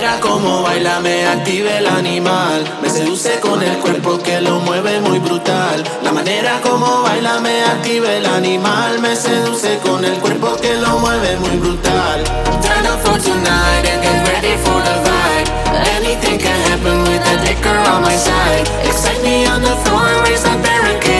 manera como baila me activa el animal. Me seduce con el cuerpo que lo mueve muy brutal. La manera como baila me activa el animal. Me seduce con el cuerpo que lo mueve muy brutal. Turn up for tonight and get ready for the vibe. Anything can happen with the liquor on my side. Excite me on the floor and raise that barricade.